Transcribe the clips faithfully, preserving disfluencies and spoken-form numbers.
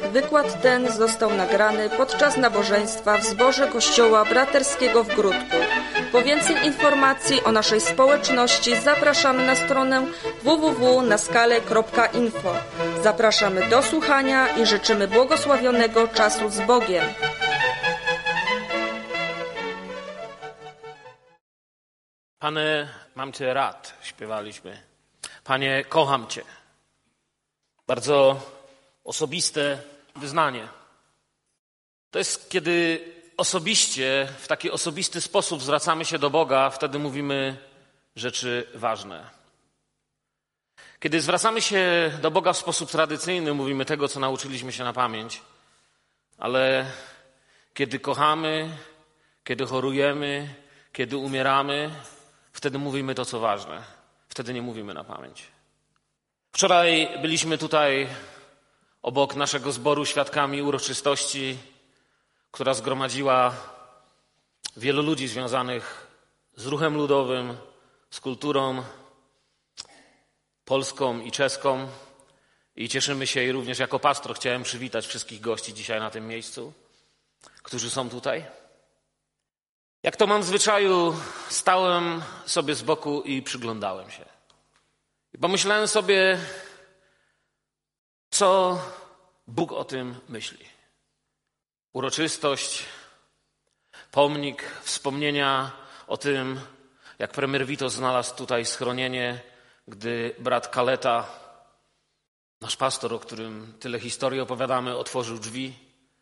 Wykład ten został nagrany podczas nabożeństwa w zborze Kościoła Braterskiego w Gródku. Po więcej informacji o naszej społeczności zapraszamy na stronę w w w kropka naskale kropka info. Zapraszamy do słuchania i życzymy błogosławionego czasu z Bogiem. Panie, mam Cię rad, śpiewaliśmy. Panie, kocham Cię. Bardzo osobiste wyznanie. To jest, kiedy osobiście, w taki osobisty sposób zwracamy się do Boga, wtedy mówimy rzeczy ważne. Kiedy zwracamy się do Boga w sposób tradycyjny, mówimy tego, co nauczyliśmy się na pamięć. Ale kiedy kochamy, kiedy chorujemy, kiedy umieramy, wtedy mówimy to, co ważne. Wtedy nie mówimy na pamięć. Wczoraj byliśmy tutaj obok naszego zboru świadkami uroczystości, która zgromadziła wielu ludzi związanych z ruchem ludowym, z kulturą polską i czeską. I cieszymy się i również jako pastor chciałem przywitać wszystkich gości dzisiaj na tym miejscu, którzy są tutaj. Jak to mam w zwyczaju, stałem sobie z boku i przyglądałem się. I pomyślałem sobie, co Bóg o tym myśli. Uroczystość, pomnik, wspomnienia o tym, jak premier Witos znalazł tutaj schronienie, gdy brat Kaleta, nasz pastor, o którym tyle historii opowiadamy, otworzył drzwi.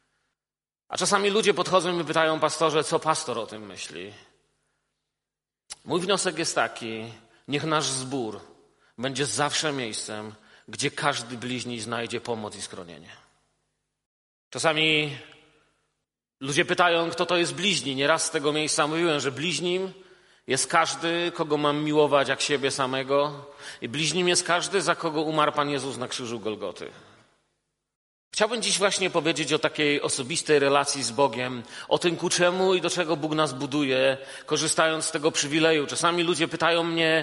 A czasami ludzie podchodzą i mi pytają, pastorze, co pastor o tym myśli? Mój wniosek jest taki, niech nasz zbór będzie zawsze miejscem, gdzie każdy bliźni znajdzie pomoc i schronienie. Czasami ludzie pytają, kto to jest bliźni. Nieraz z tego miejsca mówiłem, że bliźnim jest każdy, kogo mam miłować jak siebie samego. I bliźnim jest każdy, za kogo umarł Pan Jezus na krzyżu Golgoty. Chciałbym dziś właśnie powiedzieć o takiej osobistej relacji z Bogiem, o tym, ku czemu i do czego Bóg nas buduje, korzystając z tego przywileju. Czasami ludzie pytają mnie,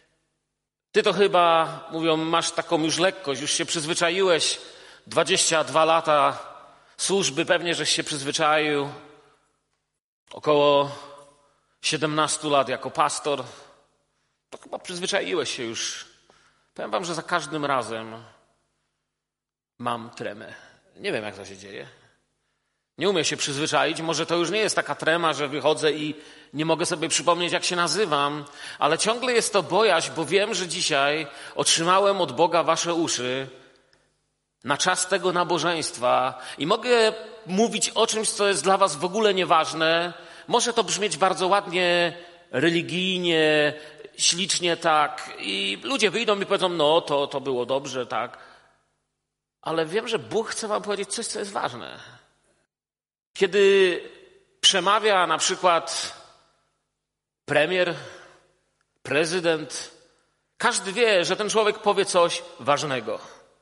ty to chyba, mówią, masz taką już lekkość, już się przyzwyczaiłeś, dwadzieścia dwa lata służby, pewnie żeś się przyzwyczaił, około siedemnaście lat jako pastor, to chyba przyzwyczaiłeś się już. Powiem wam, że za każdym razem mam tremę. Nie wiem, jak to się dzieje. Nie umiem się przyzwyczaić. Może to już nie jest taka trema, że wychodzę i nie mogę sobie przypomnieć, jak się nazywam, ale ciągle jest to bojaźń, bo wiem, że dzisiaj otrzymałem od Boga wasze uszy na czas tego nabożeństwa i mogę mówić o czymś, co jest dla was w ogóle nieważne. Może to brzmieć bardzo ładnie, religijnie, ślicznie tak i ludzie wyjdą i powiedzą, no to, to było dobrze, tak. Ale wiem, że Bóg chce wam powiedzieć coś, co jest ważne. Kiedy przemawia na przykład premier, prezydent, każdy wie, że ten człowiek powie coś ważnego.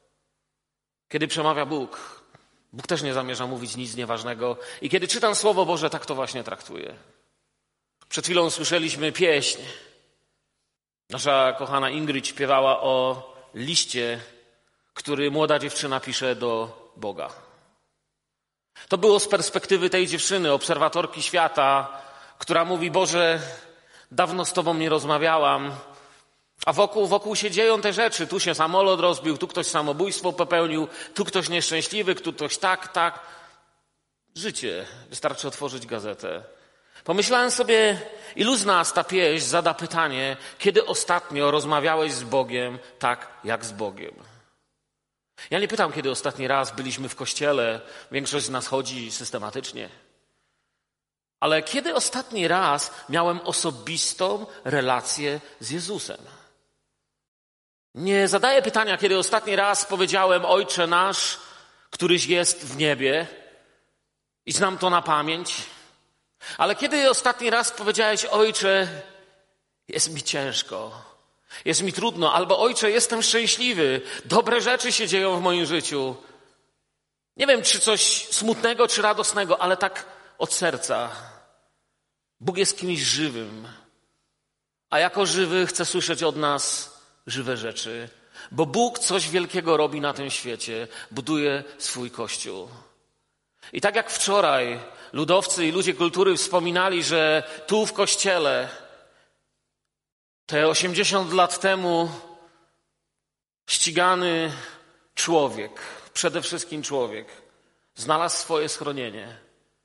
Kiedy przemawia Bóg, Bóg też nie zamierza mówić nic nieważnego. I kiedy czytam Słowo Boże, tak to właśnie traktuję. Przed chwilą słyszeliśmy pieśń. Nasza kochana Ingrid śpiewała o liście, który młoda dziewczyna pisze do Boga. To było z perspektywy tej dziewczyny, obserwatorki świata, która mówi, Boże, dawno z Tobą nie rozmawiałam, a wokół, wokół się dzieją te rzeczy. Tu się samolot rozbił, tu ktoś samobójstwo popełnił, tu ktoś nieszczęśliwy, tu ktoś tak, tak. Życie. Wystarczy otworzyć gazetę. Pomyślałem sobie, ilu z nas ta pieśń zada pytanie, kiedy ostatnio rozmawiałeś z Bogiem tak, jak z Bogiem? Ja nie pytam, kiedy ostatni raz byliśmy w kościele, większość z nas chodzi systematycznie. Ale kiedy ostatni raz miałem osobistą relację z Jezusem? Nie zadaję pytania, kiedy ostatni raz powiedziałem, Ojcze nasz, któryś jest w niebie i znam to na pamięć. Ale kiedy ostatni raz powiedziałeś, Ojcze, jest mi ciężko, jest mi trudno, albo Ojcze, jestem szczęśliwy, dobre rzeczy się dzieją w moim życiu. Nie wiem, czy coś smutnego, czy radosnego, ale tak od serca. Bóg jest kimś żywym, a jako żywy chce słyszeć od nas żywe rzeczy. Bo Bóg coś wielkiego robi na tym świecie, buduje swój Kościół. I tak jak wczoraj ludowcy i ludzie kultury wspominali, że tu w Kościele te osiemdziesiąt lat temu ścigany człowiek, przede wszystkim człowiek, znalazł swoje schronienie.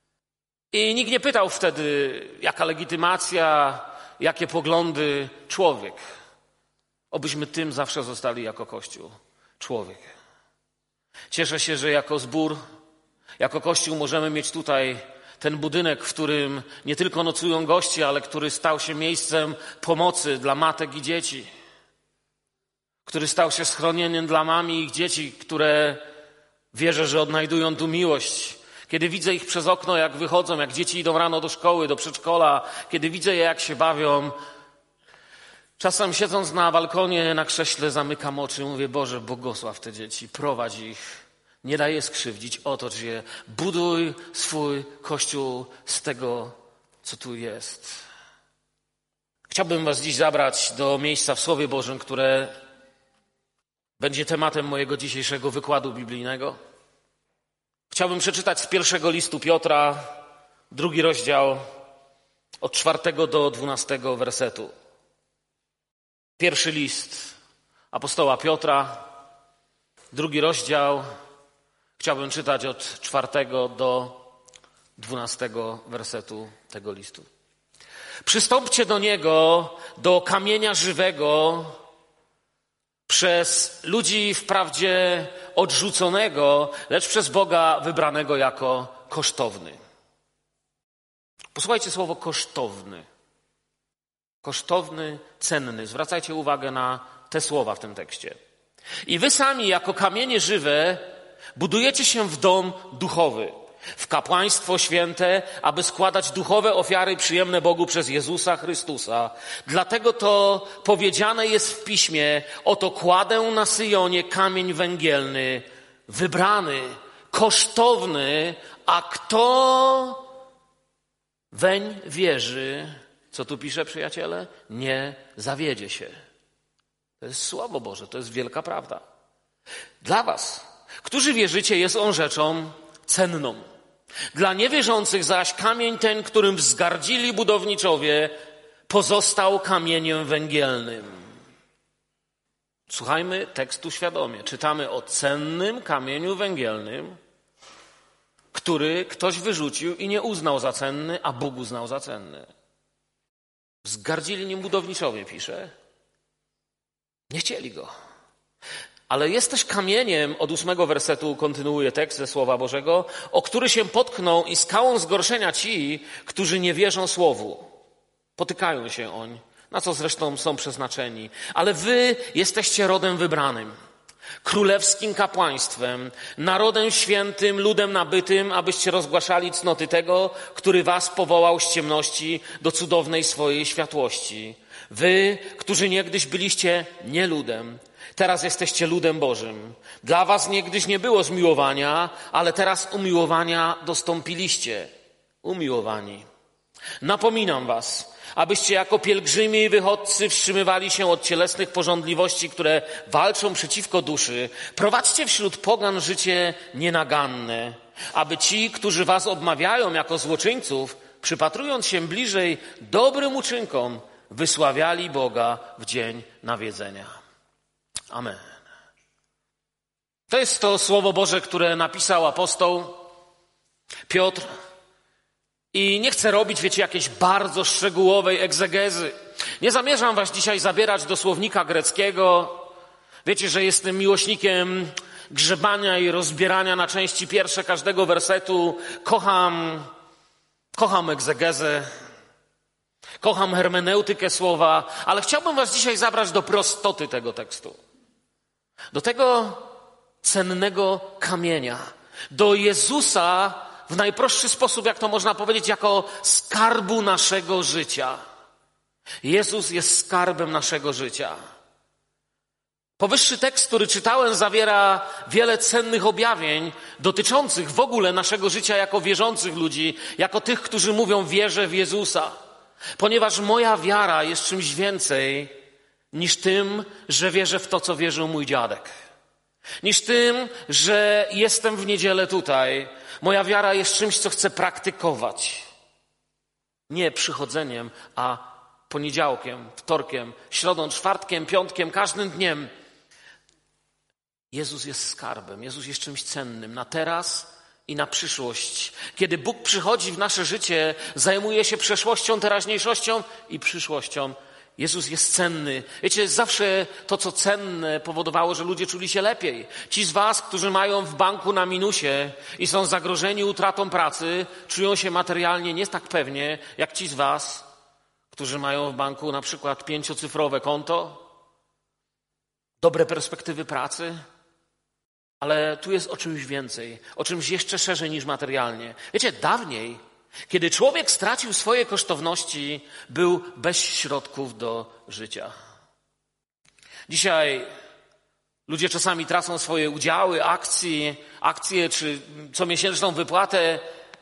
I nikt nie pytał wtedy, jaka legitymacja, jakie poglądy, człowiek. Obyśmy tym zawsze zostali jako Kościół. Człowiek. Cieszę się, że jako zbór, jako Kościół możemy mieć tutaj ten budynek, w którym nie tylko nocują goście, ale który stał się miejscem pomocy dla matek i dzieci. Który stał się schronieniem dla mam i ich dzieci, które wierzę, że odnajdują tu miłość. Kiedy widzę ich przez okno, jak wychodzą, jak dzieci idą rano do szkoły, do przedszkola, kiedy widzę je, jak się bawią, czasem siedząc na balkonie, na krześle, zamykam oczy i mówię: Boże, błogosław te dzieci, prowadź ich, nie daj je skrzywdzić, otocz je, buduj swój Kościół z tego, co tu jest. Chciałbym was dziś zabrać do miejsca w Słowie Bożym, które będzie tematem mojego dzisiejszego wykładu biblijnego. Chciałbym przeczytać z pierwszego listu Piotra, drugi rozdział, od czwartego do dwunastego wersetu. Pierwszy list apostoła Piotra, drugi rozdział, chciałbym czytać od czwartego do dwunastego wersetu tego listu. Przystąpcie do Niego, do kamienia żywego, przez ludzi wprawdzie odrzuconego, lecz przez Boga wybranego jako kosztowny. Posłuchajcie słowo kosztowny. Kosztowny, cenny. Zwracajcie uwagę na te słowa w tym tekście. I wy sami jako kamienie żywe budujecie się w dom duchowy, w kapłaństwo święte, aby składać duchowe ofiary przyjemne Bogu przez Jezusa Chrystusa. Dlatego to powiedziane jest w Piśmie: oto kładę na Syjonie kamień węgielny, wybrany, kosztowny, a kto weń wierzy, co tu pisze, przyjaciele, nie zawiedzie się. To jest Słowo Boże, to jest wielka prawda. Dla was, którzy wierzycie, jest on rzeczą cenną. Dla niewierzących zaś kamień ten, którym wzgardzili budowniczowie, pozostał kamieniem węgielnym. Słuchajmy tekstu świadomie. Czytamy o cennym kamieniu węgielnym, który ktoś wyrzucił i nie uznał za cenny, a Bóg uznał za cenny. Wzgardzili nim budowniczowie, pisze. Nie chcieli go. Ale jest też kamieniem, od ósmego wersetu kontynuuje tekst ze Słowa Bożego, o który się potkną i skałą zgorszenia ci, którzy nie wierzą Słowu. Potykają się oni, na co zresztą są przeznaczeni. Ale wy jesteście rodem wybranym, królewskim kapłaństwem, narodem świętym, ludem nabytym, abyście rozgłaszali cnoty tego, który was powołał z ciemności do cudownej swojej światłości. Wy, którzy niegdyś byliście nie ludem, teraz jesteście ludem Bożym. Dla was niegdyś nie było zmiłowania, ale teraz umiłowania dostąpiliście. Umiłowani. Napominam was, abyście jako pielgrzymi i wychodcy wstrzymywali się od cielesnych pożądliwości, które walczą przeciwko duszy. Prowadźcie wśród pogan życie nienaganne, aby ci, którzy was odmawiają jako złoczyńców, przypatrując się bliżej dobrym uczynkom, wysławiali Boga w dzień nawiedzenia. Amen. To jest to Słowo Boże, które napisał apostoł Piotr. I nie chcę robić, wiecie, jakiejś bardzo szczegółowej egzegezy. Nie zamierzam was dzisiaj zabierać do słownika greckiego. Wiecie, że jestem miłośnikiem grzebania i rozbierania na części pierwsze każdego wersetu. Kocham, kocham egzegezę. Kocham hermeneutykę słowa, ale chciałbym was dzisiaj zabrać do prostoty tego tekstu. Do tego cennego kamienia. Do Jezusa w najprostszy sposób, jak to można powiedzieć, jako skarbu naszego życia. Jezus jest skarbem naszego życia. Powyższy tekst, który czytałem, zawiera wiele cennych objawień dotyczących w ogóle naszego życia jako wierzących ludzi, jako tych, którzy mówią: wierzę w Jezusa. Ponieważ moja wiara jest czymś więcej niż tym, że wierzę w to, co wierzył mój dziadek. Niż tym, że jestem w niedzielę tutaj. Moja wiara jest czymś, co chcę praktykować. Nie przychodzeniem, a poniedziałkiem, wtorkiem, środą, czwartkiem, piątkiem, każdym dniem. Jezus jest skarbem, Jezus jest czymś cennym na teraz i na przyszłość. Kiedy Bóg przychodzi w nasze życie, zajmuje się przeszłością, teraźniejszością i przyszłością. Jezus jest cenny. Wiecie, zawsze to, co cenne, powodowało, że ludzie czuli się lepiej. Ci z was, którzy mają w banku na minusie i są zagrożeni utratą pracy, czują się materialnie nie tak pewnie, jak ci z was, którzy mają w banku na przykład pięciocyfrowe konto, dobre perspektywy pracy. Ale tu jest o czymś więcej, o czymś jeszcze szerzej niż materialnie. Wiecie, dawniej, kiedy człowiek stracił swoje kosztowności, był bez środków do życia. Dzisiaj ludzie czasami tracą swoje udziały, akcje, akcje czy comiesięczną wypłatę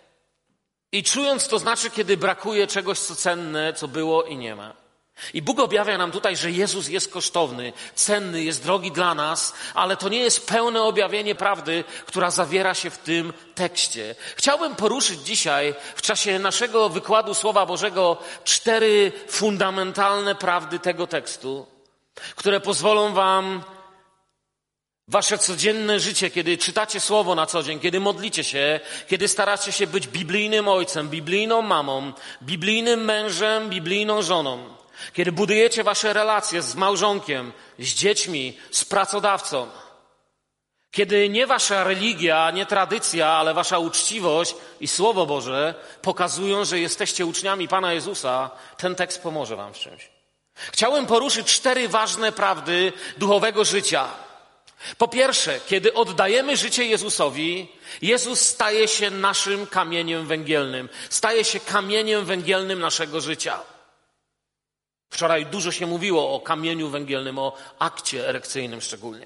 i czując to znaczy, kiedy brakuje czegoś, co cenne, co było i nie ma. I Bóg objawia nam tutaj, że Jezus jest kosztowny, cenny, jest drogi dla nas, ale to nie jest pełne objawienie prawdy, która zawiera się w tym tekście. Chciałbym poruszyć dzisiaj w czasie naszego wykładu Słowa Bożego cztery fundamentalne prawdy tego tekstu, które pozwolą wam wasze codzienne życie, kiedy czytacie Słowo na co dzień, kiedy modlicie się, kiedy staracie się być biblijnym ojcem, biblijną mamą, biblijnym mężem, biblijną żoną, kiedy budujecie wasze relacje z małżonkiem, z dziećmi, z pracodawcą. Kiedy nie wasza religia, nie tradycja, ale wasza uczciwość i Słowo Boże pokazują, że jesteście uczniami Pana Jezusa, ten tekst pomoże wam w czymś. Chciałem poruszyć cztery ważne prawdy duchowego życia. Po pierwsze, kiedy oddajemy życie Jezusowi, Jezus staje się naszym kamieniem węgielnym. Staje się kamieniem węgielnym naszego życia. Wczoraj dużo się mówiło o kamieniu węgielnym, o akcie erekcyjnym szczególnie.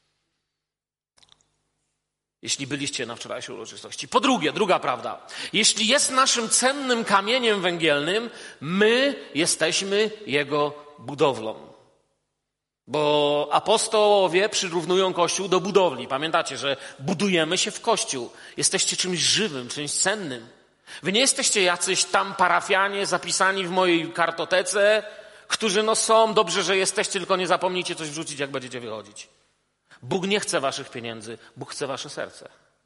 Jeśli byliście na wczorajszej uroczystości. Po drugie, druga prawda. Jeśli jest naszym cennym kamieniem węgielnym, my jesteśmy Jego budowlą. Bo apostołowie przyrównują Kościół do budowli. Pamiętacie, że budujemy się w Kościół. Jesteście czymś żywym, czymś cennym. Wy nie jesteście jacyś tam parafianie zapisani w mojej kartotece, którzy no są, dobrze, że jesteście, tylko nie zapomnijcie coś wrzucić, jak będziecie wychodzić. Bóg nie chce waszych pieniędzy, Bóg chce wasze serce.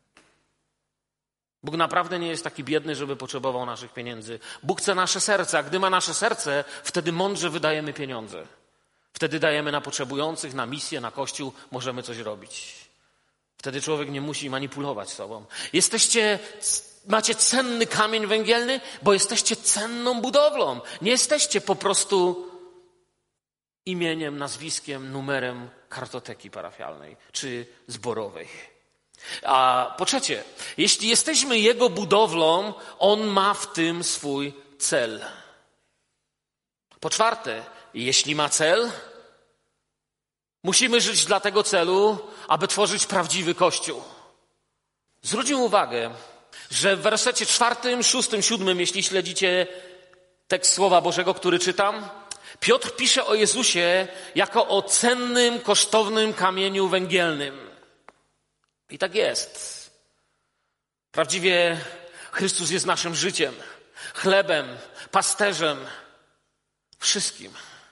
Bóg naprawdę nie jest taki biedny, żeby potrzebował naszych pieniędzy. Bóg chce nasze serce, a gdy ma nasze serce, wtedy mądrze wydajemy pieniądze. Wtedy dajemy na potrzebujących, na misję, na Kościół, możemy coś robić. Wtedy człowiek nie musi manipulować sobą. Jesteście, macie cenny kamień węgielny, bo jesteście cenną budowlą. Nie jesteście po prostu imieniem, nazwiskiem, numerem kartoteki parafialnej czy zborowej. A po trzecie, jeśli jesteśmy Jego budowlą, On ma w tym swój cel. Po czwarte, jeśli ma cel, musimy żyć dla tego celu, aby tworzyć prawdziwy Kościół. Zwróćmy uwagę, że w wersecie czwartym, szóstym, siódmym, jeśli śledzicie tekst Słowa Bożego, który czytam, Piotr pisze o Jezusie jako o cennym, kosztownym kamieniu węgielnym. I tak jest. Prawdziwie Chrystus jest naszym życiem, chlebem, pasterzem, wszystkim.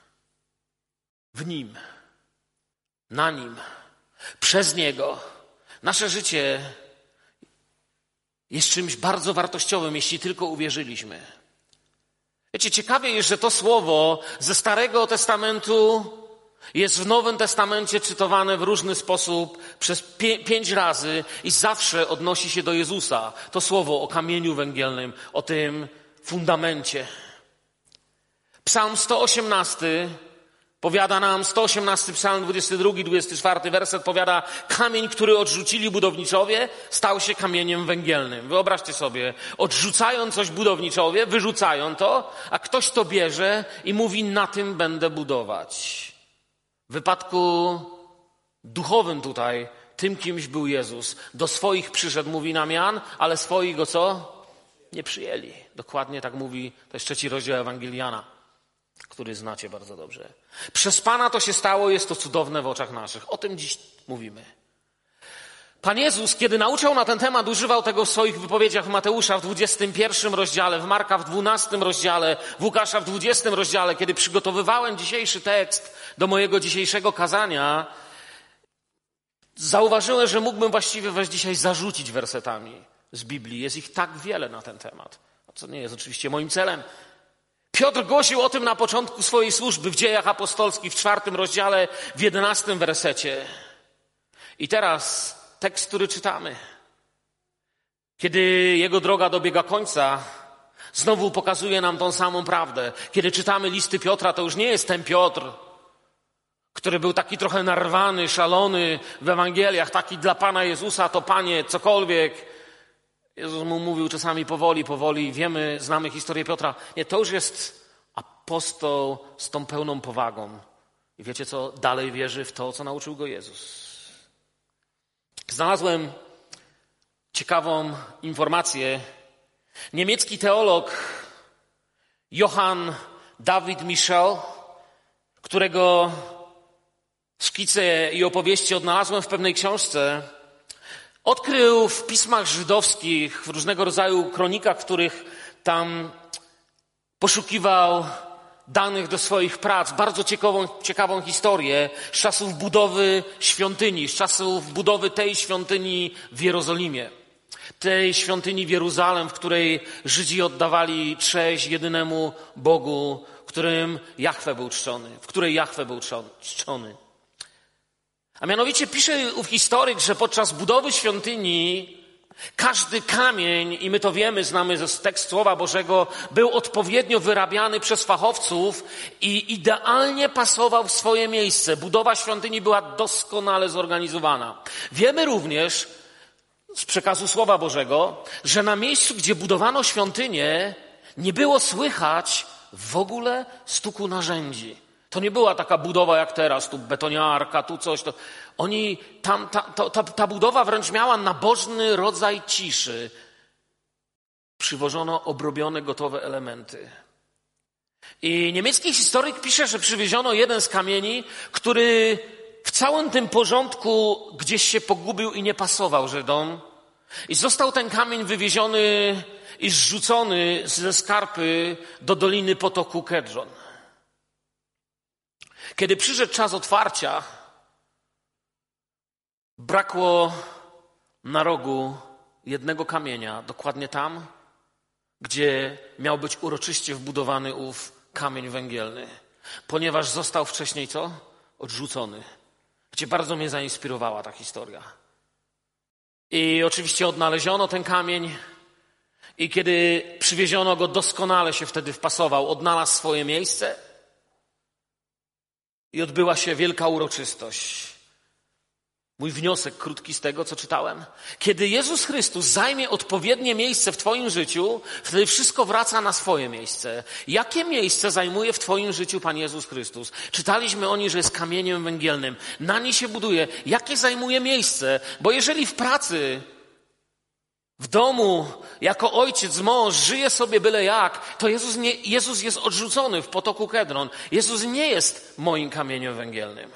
W Nim, na Nim, przez Niego. Nasze życie jest czymś bardzo wartościowym, jeśli tylko uwierzyliśmy. Wiecie, ciekawie jest, że to słowo ze Starego Testamentu jest w Nowym Testamencie cytowane w różny sposób przez pię- pięć razy i zawsze odnosi się do Jezusa. To słowo o kamieniu węgielnym, o tym fundamencie. Psalm sto osiemnasty powiada nam, sto osiemnasty psalm, dwudziesty drugi, dwudziesty czwarty werset powiada: kamień, który odrzucili budowniczowie, stał się kamieniem węgielnym. Wyobraźcie sobie, odrzucają coś budowniczowie, wyrzucają to, a ktoś to bierze i mówi: na tym będę budować. W wypadku duchowym tutaj, tym kimś był Jezus. Do swoich przyszedł, mówi nam Jan, ale swoi go co? Nie przyjęli. Dokładnie tak mówi, to jest trzeci rozdział Ewangelii Jana. który znacie bardzo dobrze. Przez Pana to się stało, jest to cudowne w oczach naszych. O tym dziś mówimy. Pan Jezus, kiedy nauczał na ten temat, używał tego w swoich wypowiedziach w Mateusza w dwudziestym pierwszym rozdziale, w Marka w dwunastym rozdziale, w Łukasza w dwudziestym rozdziale. Kiedy przygotowywałem dzisiejszy tekst do mojego dzisiejszego kazania, zauważyłem, że mógłbym właściwie was dzisiaj zarzucić wersetami z Biblii. Jest ich tak wiele na ten temat, co nie jest oczywiście moim celem. Piotr głosił o tym na początku swojej służby w Dziejach Apostolskich w czwartym rozdziale, w jedenastym wersecie. I teraz tekst, który czytamy. Kiedy jego droga dobiega końca, znowu pokazuje nam tą samą prawdę. Kiedy czytamy listy Piotra, to już nie jest ten Piotr, który był taki trochę narwany, szalony w Ewangeliach, taki dla Pana Jezusa, to Panie, cokolwiek. Jezus mu mówił czasami powoli, powoli. Wiemy, znamy historię Piotra. Nie, to już jest apostoł z tą pełną powagą. I wiecie co? Dalej wierzy w to, co nauczył go Jezus. Znalazłem ciekawą informację. Niemiecki teolog Johann David Michel, którego szkice i opowieści odnalazłem w pewnej książce, odkrył w pismach żydowskich, w różnego rodzaju kronikach, w których tam poszukiwał danych do swoich prac, bardzo ciekawą, ciekawą historię z czasów budowy świątyni, z czasów budowy tej świątyni w Jerozolimie. Tej świątyni w Jeruzalem, w której Żydzi oddawali cześć jedynemu Bogu, którym Jahwe był czczony, w której Jahwe był czczony. A mianowicie pisze ów historyk, że podczas budowy świątyni każdy kamień, i my to wiemy, znamy z tekstu Słowa Bożego, był odpowiednio wyrabiany przez fachowców i idealnie pasował w swoje miejsce. Budowa świątyni była doskonale zorganizowana. Wiemy również z przekazu Słowa Bożego, że na miejscu, gdzie budowano świątynię, nie było słychać w ogóle stuku narzędzi. To nie była taka budowa jak teraz, tu betoniarka, tu coś. To oni, tam, ta, ta, ta, ta budowa wręcz miała nabożny rodzaj ciszy. Przywożono obrobione, gotowe elementy. I niemiecki historyk pisze, że przywieziono jeden z kamieni, który w całym tym porządku gdzieś się pogubił i nie pasował Żydom. I został ten kamień wywieziony i zrzucony ze skarpy do doliny potoku Kedron. Kiedy przyszedł czas otwarcia, brakło na rogu jednego kamienia, dokładnie tam, gdzie miał być uroczyście wbudowany ów kamień węgielny, ponieważ został wcześniej co? Odrzucony. Wiecie, bardzo mnie zainspirowała ta historia. I oczywiście odnaleziono ten kamień i kiedy przywieziono go, doskonale się wtedy wpasował, odnalazł swoje miejsce i odbyła się wielka uroczystość. Mój wniosek krótki z tego, co czytałem. Kiedy Jezus Chrystus zajmie odpowiednie miejsce w twoim życiu, wtedy wszystko wraca na swoje miejsce. Jakie miejsce zajmuje w twoim życiu Pan Jezus Chrystus? Czytaliśmy o nim, że jest kamieniem węgielnym. Na niej się buduje. Jakie zajmuje miejsce? Bo jeżeli w pracy, w domu, jako ojciec, mąż, żyje sobie byle jak, to Jezus, nie, Jezus jest odrzucony w potoku Kedron. Jezus nie jest moim kamieniem węgielnym.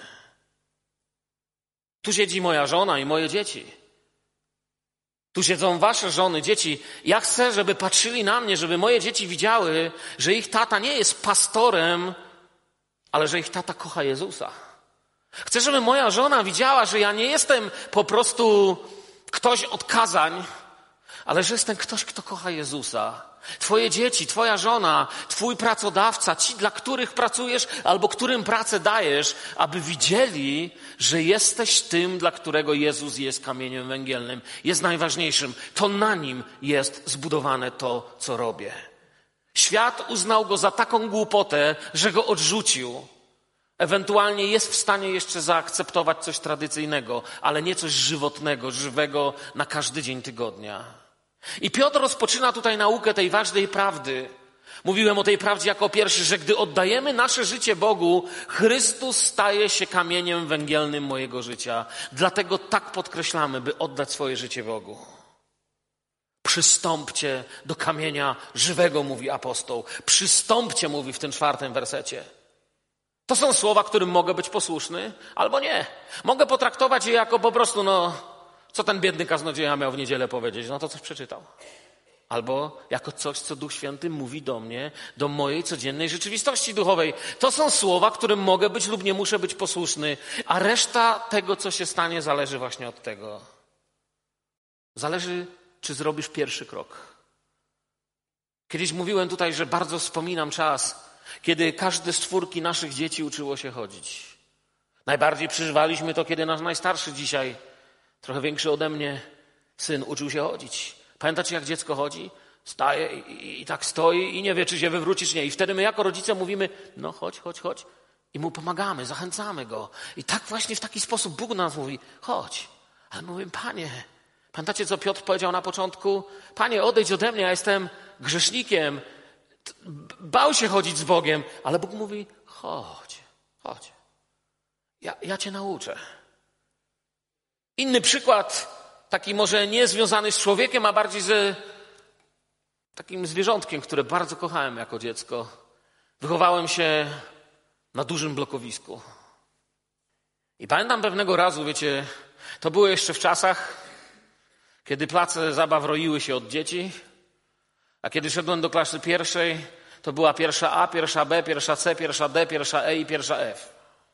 Tu siedzi moja żona i moje dzieci. Tu siedzą wasze żony, dzieci. Ja chcę, żeby patrzyli na mnie, żeby moje dzieci widziały, że ich tata nie jest pastorem, ale że ich tata kocha Jezusa. Chcę, żeby moja żona widziała, że ja nie jestem po prostu ktoś od kazań, ale że jestem ktoś, kto kocha Jezusa. Twoje dzieci, twoja żona, twój pracodawca, ci, dla których pracujesz albo którym pracę dajesz, aby widzieli, że jesteś tym, dla którego Jezus jest kamieniem węgielnym, jest najważniejszym. To na nim jest zbudowane to, co robię. Świat uznał go za taką głupotę, że go odrzucił. Ewentualnie jest w stanie jeszcze zaakceptować coś tradycyjnego, ale nie coś żywotnego, żywego na każdy dzień tygodnia. I Piotr rozpoczyna tutaj naukę tej ważnej prawdy. Mówiłem o tej prawdzie jako pierwszy, że gdy oddajemy nasze życie Bogu, Chrystus staje się kamieniem węgielnym mojego życia. Dlatego tak podkreślamy, by oddać swoje życie Bogu. Przystąpcie do kamienia żywego, mówi apostoł. Przystąpcie, mówi w tym czwartym wersecie. To są słowa, którym mogę być posłuszny, albo nie. Mogę potraktować je jako po prostu, no, co ten biedny kaznodzieja miał w niedzielę powiedzieć? No to coś przeczytał. Albo jako coś, co Duch Święty mówi do mnie, do mojej codziennej rzeczywistości duchowej. To są słowa, którym mogę być lub nie muszę być posłuszny, a reszta tego, co się stanie, zależy właśnie od tego. Zależy, czy zrobisz pierwszy krok. Kiedyś mówiłem tutaj, że bardzo wspominam czas, kiedy każde z czwórki naszych dzieci uczyło się chodzić. Najbardziej przeżywaliśmy to, kiedy nasz najstarszy dzisiaj, trochę większy ode mnie, syn uczył się chodzić. Pamiętacie, jak dziecko chodzi? Staje i, i, i tak stoi i nie wie, czy się wywróci, czy nie. I wtedy my jako rodzice mówimy, no chodź, chodź, chodź. I mu pomagamy, zachęcamy go. I tak właśnie w taki sposób Bóg nas mówi, chodź. Ale my mówimy, Panie, pamiętacie, co Piotr powiedział na początku? Panie, odejdź ode mnie, ja jestem grzesznikiem. Bał się chodzić z Bogiem, ale Bóg mówi, chodź, chodź. Ja, ja cię nauczę. Inny przykład, taki może nie związany z człowiekiem, a bardziej z takim zwierzątkiem, które bardzo kochałem jako dziecko. Wychowałem się na dużym blokowisku. I pamiętam pewnego razu, wiecie, to było jeszcze w czasach, kiedy place zabaw roiły się od dzieci, a kiedy szedłem do klasy pierwszej, to była pierwsza A, pierwsza B, pierwsza C, pierwsza D, pierwsza E i pierwsza F.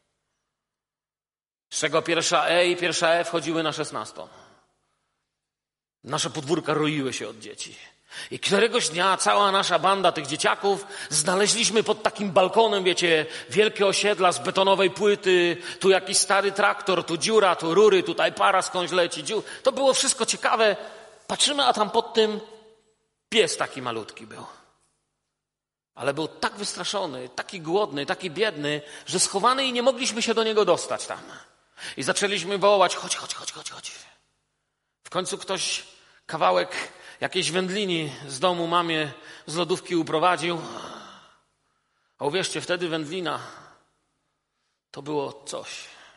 Z czego pierwsza E i pierwsza F chodziły na szesnastą. Nasze podwórka roiły się od dzieci. I któregoś dnia cała nasza banda tych dzieciaków znaleźliśmy pod takim balkonem, wiecie, wielkie osiedla z betonowej płyty, tu jakiś stary traktor, tu dziura, tu rury, tutaj para skądś leci. Dziur. To było wszystko ciekawe. Patrzymy, a tam pod tym pies taki malutki był. Ale był tak wystraszony, taki głodny, taki biedny, że schowany i nie mogliśmy się do niego dostać tam. I zaczęliśmy wołać, chodź, chodź, chodź, chodź, chodź. W końcu ktoś kawałek jakiejś wędlini z domu mamie z lodówki uprowadził. A uwierzcie, wtedy wędlina to było coś.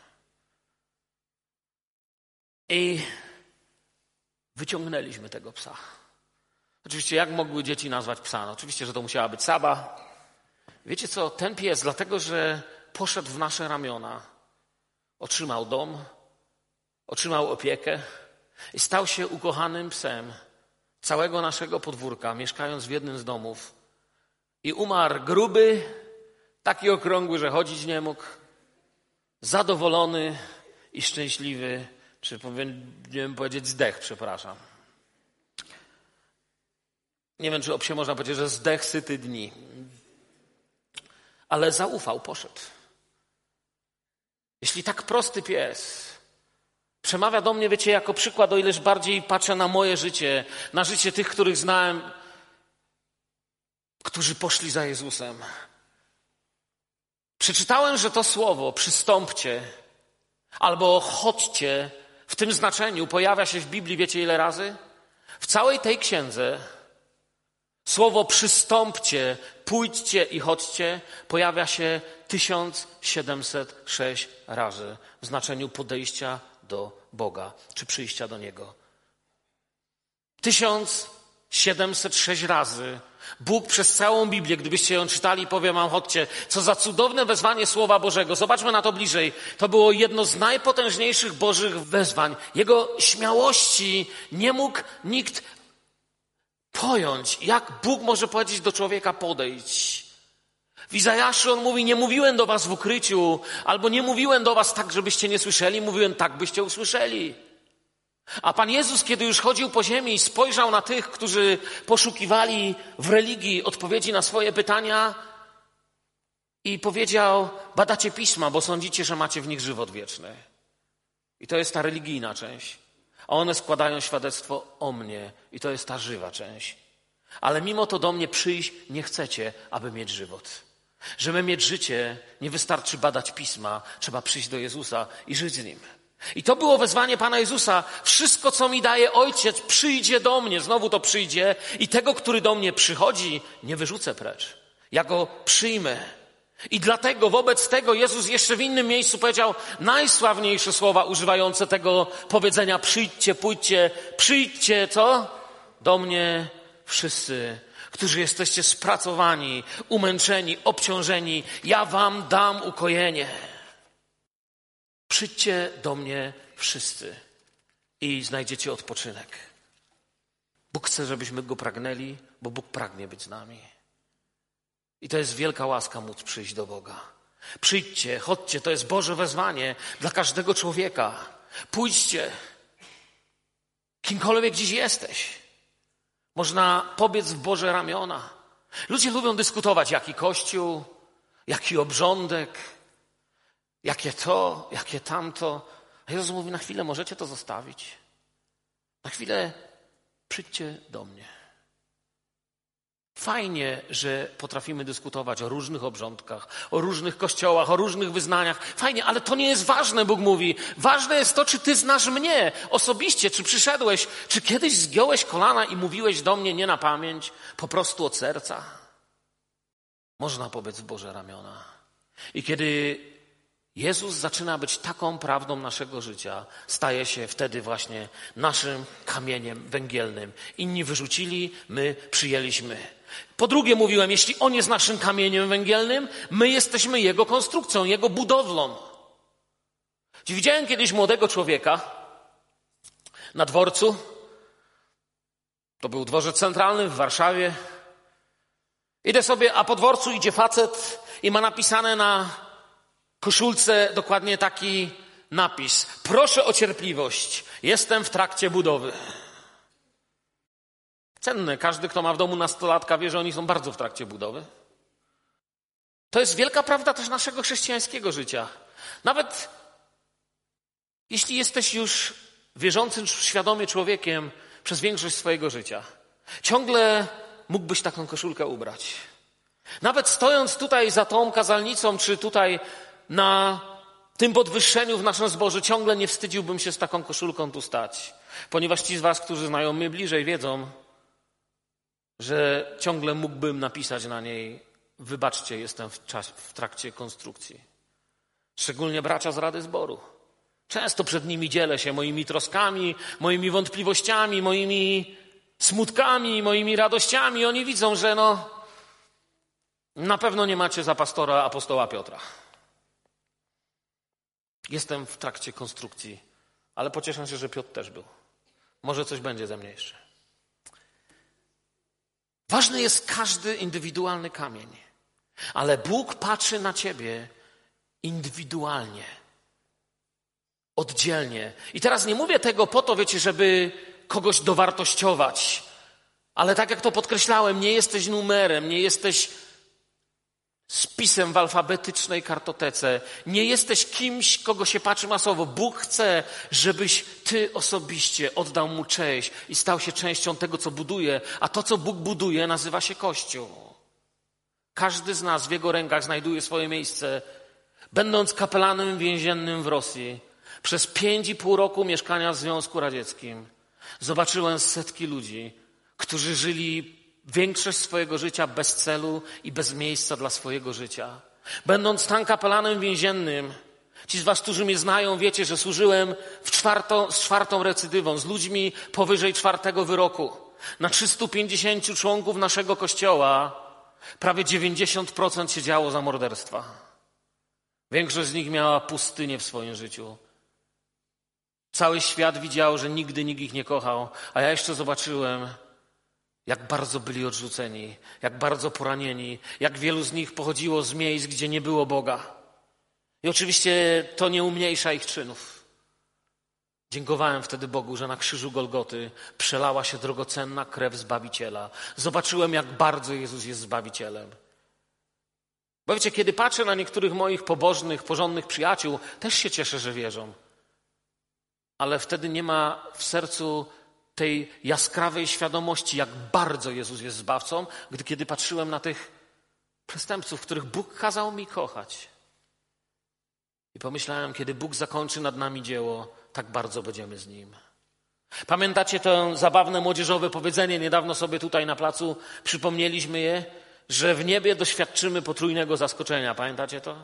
I wyciągnęliśmy tego psa. Oczywiście, jak mogły dzieci nazwać psa? No, oczywiście, że to musiała być Saba. Wiecie co? Ten pies, dlatego że poszedł w nasze ramiona, otrzymał dom, otrzymał opiekę i stał się ukochanym psem całego naszego podwórka, mieszkając w jednym z domów. I umarł gruby, taki okrągły, że chodzić nie mógł, zadowolony i szczęśliwy, czy powinienem powiedzieć zdech, przepraszam. Nie wiem, czy o psie można powiedzieć, że zdech syty dni. Ale zaufał, poszedł. Jeśli tak prosty pies przemawia do mnie, wiecie, jako przykład, o ileż bardziej patrzę na moje życie, na życie tych, których znałem, którzy poszli za Jezusem. Przeczytałem, że to słowo przystąpcie albo chodźcie w tym znaczeniu pojawia się w Biblii, wiecie ile razy? W całej tej księdze słowo przystąpcie, pójdźcie i chodźcie pojawia się tysiąc siedemset sześć razy w znaczeniu podejścia do Boga, czy przyjścia do Niego. tysiąc siedemset sześć razy Bóg przez całą Biblię, gdybyście ją czytali, powiem wam, chodźcie, co za cudowne wezwanie Słowa Bożego. Zobaczmy na to bliżej. To było jedno z najpotężniejszych Bożych wezwań. Jego śmiałości nie mógł nikt pojąć. Jak Bóg może powiedzieć do człowieka podejdź? W Izajaszu on mówi, nie mówiłem do was w ukryciu, albo nie mówiłem do was tak, żebyście nie słyszeli, mówiłem tak, byście usłyszeli. A Pan Jezus, kiedy już chodził po ziemi, spojrzał na tych, którzy poszukiwali w religii odpowiedzi na swoje pytania i powiedział, badacie pisma, bo sądzicie, że macie w nich żywot wieczny. I to jest ta religijna część. A one składają świadectwo o mnie i to jest ta żywa część. Ale mimo to do mnie przyjść nie chcecie, aby mieć żywot. Żeby mieć życie, nie wystarczy badać pisma, trzeba przyjść do Jezusa i żyć z Nim. I to było wezwanie Pana Jezusa. Wszystko, co mi daje Ojciec, przyjdzie do mnie. Znowu to przyjdzie i tego, który do mnie przychodzi, nie wyrzucę precz. Ja go przyjmę. I dlatego wobec tego Jezus jeszcze w innym miejscu powiedział najsławniejsze słowa używające tego powiedzenia przyjdźcie, pójdźcie, przyjdźcie, co? do mnie wszyscy, którzy jesteście spracowani, umęczeni, obciążeni, ja wam dam ukojenie. Przyjdźcie do mnie wszyscy i znajdziecie odpoczynek. Bóg chce, żebyśmy Go pragnęli, bo Bóg pragnie być z nami. I to jest wielka łaska móc przyjść do Boga. Przyjdźcie, chodźcie, to jest Boże wezwanie dla każdego człowieka. Pójdźcie, kimkolwiek dziś jesteś. Można pobiec w Boże ramiona. Ludzie lubią dyskutować, jaki kościół, jaki obrządek, jakie to, jakie tamto. A Jezus mówi, na chwilę możecie to zostawić. Na chwilę przyjdźcie do mnie. Fajnie, że potrafimy dyskutować o różnych obrządkach, o różnych kościołach, o różnych wyznaniach. Fajnie, ale to nie jest ważne, Bóg mówi. Ważne jest to, czy ty znasz mnie osobiście, czy przyszedłeś, czy kiedyś zgiąłeś kolana i mówiłeś do mnie nie na pamięć, po prostu od serca. Można pobiec w Boże ramiona. I kiedy Jezus zaczyna być taką prawdą naszego życia, staje się wtedy właśnie naszym kamieniem węgielnym. Inni wyrzucili, my przyjęliśmy. Po drugie mówiłem, jeśli On jest naszym kamieniem węgielnym, my jesteśmy Jego konstrukcją, Jego budowlą. Widziałem kiedyś młodego człowieka na dworcu. To był dworzec centralny w Warszawie. Idę sobie, a po dworcu idzie facet i ma napisane na koszulce dokładnie taki napis. Proszę o cierpliwość. Jestem w trakcie budowy. Cenne. Każdy, kto ma w domu nastolatka, wie, że oni są bardzo w trakcie budowy. To jest wielka prawda też naszego chrześcijańskiego życia. Nawet jeśli jesteś już wierzącym, świadomie człowiekiem przez większość swojego życia, ciągle mógłbyś taką koszulkę ubrać. Nawet stojąc tutaj za tą kazalnicą, czy tutaj na tym podwyższeniu w naszym zborze, ciągle nie wstydziłbym się z taką koszulką tu stać. Ponieważ ci z was, którzy znają mnie bliżej, wiedzą, że ciągle mógłbym napisać na niej: wybaczcie, jestem w, czas, w trakcie konstrukcji. Szczególnie bracia z Rady Zboru. Często przed nimi dzielę się moimi troskami, moimi wątpliwościami, moimi smutkami, moimi radościami. Oni widzą, że no na pewno nie macie za pastora apostoła Piotra. Jestem w trakcie konstrukcji, ale pocieszę się, że Piotr też był. Może coś będzie ze mnie jeszcze. Ważny jest każdy indywidualny kamień, ale Bóg patrzy na ciebie indywidualnie, oddzielnie. I teraz nie mówię tego po to, wiecie, żeby kogoś dowartościować, ale tak jak to podkreślałem, nie jesteś numerem, nie jesteś spisem w alfabetycznej kartotece. Nie jesteś kimś, kogo się patrzy masowo. Bóg chce, żebyś ty osobiście oddał Mu cześć i stał się częścią tego, co buduje. A to, co Bóg buduje, nazywa się Kościół. Każdy z nas w Jego rękach znajduje swoje miejsce. Będąc kapelanem więziennym w Rosji, przez pięć i pół roku mieszkania w Związku Radzieckim, zobaczyłem setki ludzi, którzy żyli większość swojego życia bez celu i bez miejsca dla swojego życia. Będąc tam kapelanem więziennym, ci z was, którzy mnie znają, wiecie, że służyłem w czwartą, z czwartą recydywą, z ludźmi powyżej czwartego wyroku. Na trzystu pięćdziesięciu członków naszego kościoła prawie dziewięćdziesiąt procent siedziało za morderstwa. Większość z nich miała pustynię w swoim życiu. Cały świat widział, że nigdy nikt ich nie kochał, a ja jeszcze zobaczyłem, jak bardzo byli odrzuceni, jak bardzo poranieni, jak wielu z nich pochodziło z miejsc, gdzie nie było Boga. I oczywiście to nie umniejsza ich czynów. Dziękowałem wtedy Bogu, że na krzyżu Golgoty przelała się drogocenna krew Zbawiciela. Zobaczyłem, jak bardzo Jezus jest Zbawicielem. Bo wiecie, kiedy patrzę na niektórych moich pobożnych, porządnych przyjaciół, też się cieszę, że wierzą. Ale wtedy nie ma w sercu tej jaskrawej świadomości, jak bardzo Jezus jest Zbawcą, gdy kiedy patrzyłem na tych przestępców, których Bóg kazał mi kochać. I pomyślałem, kiedy Bóg zakończy nad nami dzieło, tak bardzo będziemy z Nim. Pamiętacie to zabawne młodzieżowe powiedzenie? Niedawno sobie tutaj na placu przypomnieliśmy je, że w niebie doświadczymy potrójnego zaskoczenia. Pamiętacie to?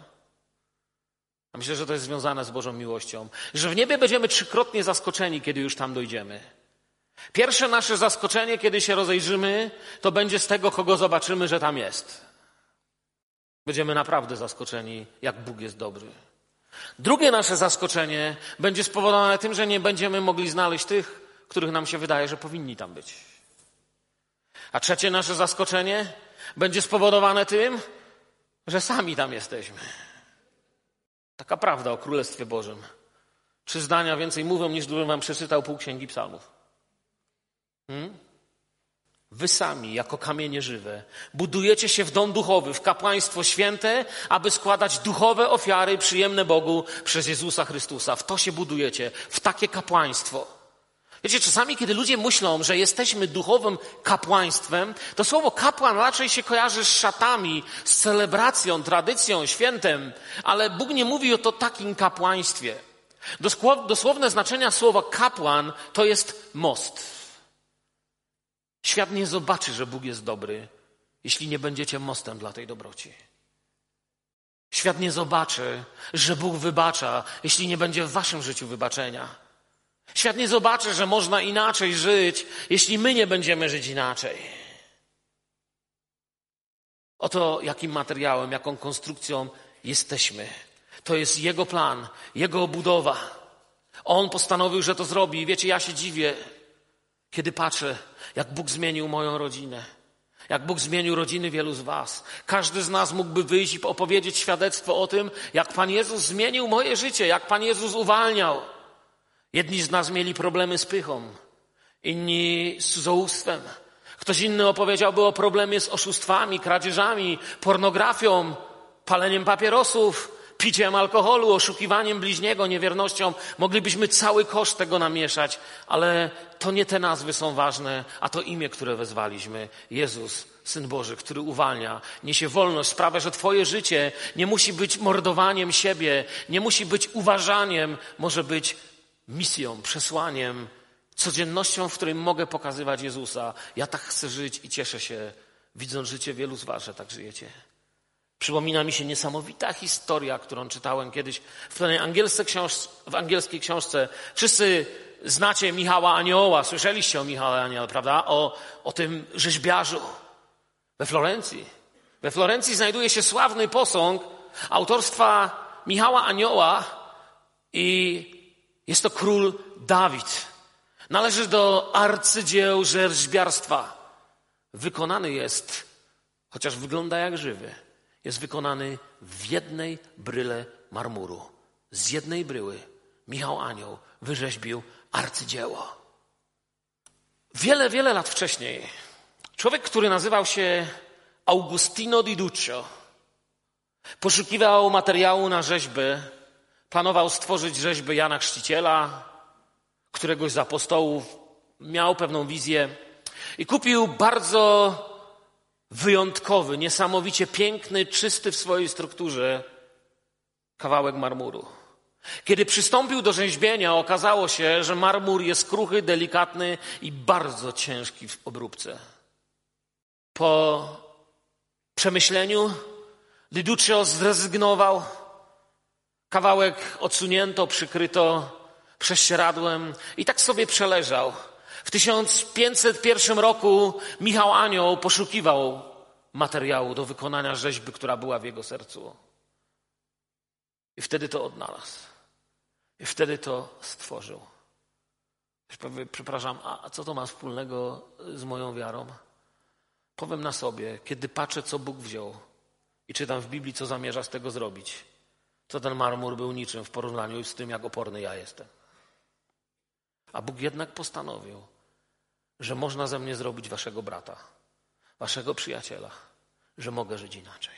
A myślę, że to jest związane z Bożą miłością. Że w niebie będziemy trzykrotnie zaskoczeni, kiedy już tam dojdziemy. Pierwsze nasze zaskoczenie, kiedy się rozejrzymy, to będzie z tego, kogo zobaczymy, że tam jest. Będziemy naprawdę zaskoczeni, jak Bóg jest dobry. Drugie nasze zaskoczenie będzie spowodowane tym, że nie będziemy mogli znaleźć tych, których nam się wydaje, że powinni tam być. A trzecie nasze zaskoczenie będzie spowodowane tym, że sami tam jesteśmy. Taka prawda o Królestwie Bożym. Trzy zdania więcej mówią, niż gdybym wam przeczytał pół księgi psalmów. Hmm? Wy sami, jako kamienie żywe, budujecie się w dom duchowy, w kapłaństwo święte, aby składać duchowe ofiary przyjemne Bogu przez Jezusa Chrystusa. W to się budujecie, w takie kapłaństwo. Wiecie, czasami, kiedy ludzie myślą, że jesteśmy duchowym kapłaństwem, to słowo kapłan raczej się kojarzy z szatami, z celebracją, tradycją, świętem, ale Bóg nie mówi o to takim kapłaństwie. Dosłowne znaczenia słowa kapłan to jest most. Świat nie zobaczy, że Bóg jest dobry, jeśli nie będziecie mostem dla tej dobroci. Świat nie zobaczy, że Bóg wybacza, jeśli nie będzie w waszym życiu wybaczenia. Świat nie zobaczy, że można inaczej żyć, jeśli my nie będziemy żyć inaczej. Oto jakim materiałem, jaką konstrukcją jesteśmy. To jest Jego plan, Jego budowa. On postanowił, że to zrobi. I wiecie, ja się dziwię, kiedy patrzę, jak Bóg zmienił moją rodzinę. Jak Bóg zmienił rodziny wielu z was. Każdy z nas mógłby wyjść i opowiedzieć świadectwo o tym, jak Pan Jezus zmienił moje życie, jak Pan Jezus uwalniał. Jedni z nas mieli problemy z pychą, inni z cudzołóstwem. Ktoś inny opowiedziałby o problemie z oszustwami, kradzieżami, pornografią, paleniem papierosów, piciem alkoholu, oszukiwaniem bliźniego, niewiernością. Moglibyśmy cały kosz tego namieszać, ale to nie te nazwy są ważne, a to imię, które wezwaliśmy. Jezus, Syn Boży, który uwalnia, niesie wolność, sprawia, że twoje życie nie musi być mordowaniem siebie, nie musi być uważaniem, może być misją, przesłaniem, codziennością, w której mogę pokazywać Jezusa. Ja tak chcę żyć i cieszę się, widząc życie wielu z was, że tak żyjecie. Przypomina mi się niesamowita historia, którą czytałem kiedyś w pewnej angielskiej książce, w angielskiej książce. Wszyscy znacie Michała Anioła, słyszeliście o Michale Anioła, prawda? O, o tym rzeźbiarzu we Florencji. We Florencji znajduje się sławny posąg autorstwa Michała Anioła i jest to król Dawid. Należy do arcydzieł rzeźbiarstwa. Wykonany jest, chociaż wygląda jak żywy, jest wykonany w jednej bryle marmuru. Z jednej bryły Michał Anioł wyrzeźbił arcydzieło. Wiele, wiele lat wcześniej człowiek, który nazywał się Augustino di Duccio, poszukiwał materiału na rzeźby. Planował stworzyć rzeźby Jana Chrzciciela, któregoś z apostołów, miał pewną wizję i kupił bardzo wyjątkowy, niesamowicie piękny, czysty w swojej strukturze kawałek marmuru. Kiedy przystąpił do rzeźbienia, okazało się, że marmur jest kruchy, delikatny i bardzo ciężki w obróbce. Po przemyśleniu Di Duccio zrezygnował. Kawałek odsunięto, przykryto prześcieradłem i tak sobie przeleżał. W tysiąc pięćset pierwszym roku Michał Anioł poszukiwał materiału do wykonania rzeźby, która była w jego sercu. I wtedy to odnalazł. I wtedy to stworzył. Ktoś powie, przepraszam, a co to ma wspólnego z moją wiarą? Powiem na sobie, kiedy patrzę, co Bóg wziął i czytam w Biblii, co zamierza z tego zrobić, to ten marmur był niczym w porównaniu z tym, jak oporny ja jestem. A Bóg jednak postanowił, że można ze mnie zrobić waszego brata, waszego przyjaciela, że mogę żyć inaczej.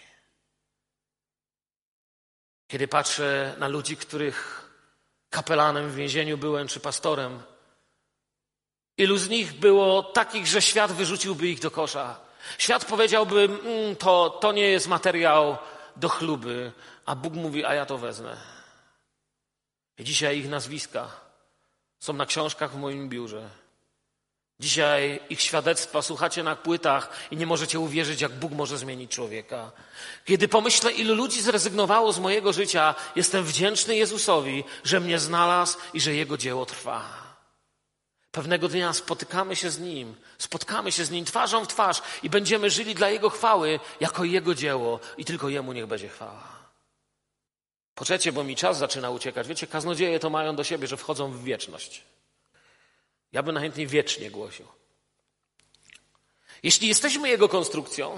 Kiedy patrzę na ludzi, których kapelanem w więzieniu byłem, czy pastorem, ilu z nich było takich, że świat wyrzuciłby ich do kosza. Świat powiedziałby, mm, to, to nie jest materiał do chluby, a Bóg mówi, a ja to wezmę. I dzisiaj ich nazwiska są na książkach w moim biurze. Dzisiaj ich świadectwa słuchacie na płytach i nie możecie uwierzyć, jak Bóg może zmienić człowieka. Kiedy pomyślę, ilu ludzi zrezygnowało z mojego życia, jestem wdzięczny Jezusowi, że mnie znalazł i że Jego dzieło trwa. Pewnego dnia spotykamy się z Nim, spotkamy się z Nim twarzą w twarz i będziemy żyli dla Jego chwały, jako Jego dzieło i tylko Jemu niech będzie chwała. Po trzecie, bo mi czas zaczyna uciekać. Wiecie, kaznodzieje to mają do siebie, że wchodzą w wieczność. Ja bym najchętniej wiecznie głosił. Jeśli jesteśmy Jego konstrukcją,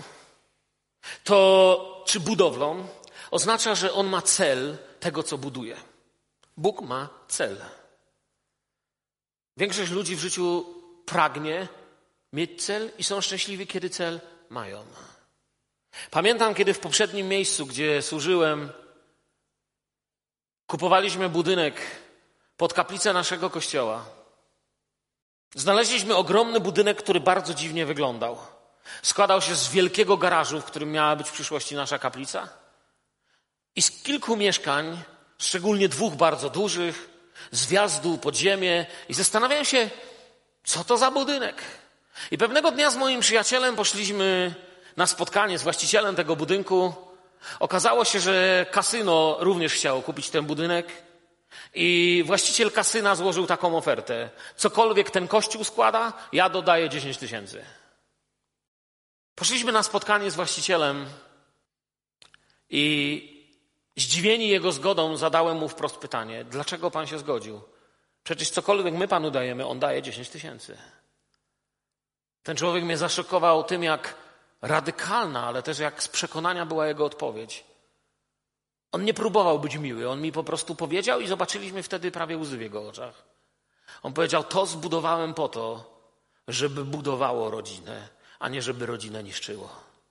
to czy budowlą, oznacza, że On ma cel tego, co buduje. Bóg ma cel. Większość ludzi w życiu pragnie mieć cel i są szczęśliwi, kiedy cel mają. Pamiętam, kiedy w poprzednim miejscu, gdzie służyłem, kupowaliśmy budynek pod kaplicę naszego kościoła. Znaleźliśmy ogromny budynek, który bardzo dziwnie wyglądał. Składał się z wielkiego garażu, w którym miała być w przyszłości nasza kaplica, i z kilku mieszkań, szczególnie dwóch bardzo dużych, z wjazdu pod ziemię, i zastanawiałem się, co to za budynek. I pewnego dnia z moim przyjacielem poszliśmy na spotkanie z właścicielem tego budynku. Okazało się, że kasyno również chciało kupić ten budynek i właściciel kasyna złożył taką ofertę. Cokolwiek ten kościół składa, ja dodaję dziesięć tysięcy. Poszliśmy na spotkanie z właścicielem i zdziwieni jego zgodą zadałem mu wprost pytanie, dlaczego pan się zgodził? Przecież cokolwiek my panu dajemy, on daje dziesięć tysięcy. Ten człowiek mnie zaszokował tym, jak radykalna, ale też jak z przekonania była jego odpowiedź. On nie próbował być miły, on mi po prostu powiedział i zobaczyliśmy wtedy prawie łzy w jego oczach. On powiedział, to zbudowałem po to, żeby budowało rodzinę, a nie żeby rodzinę niszczyło.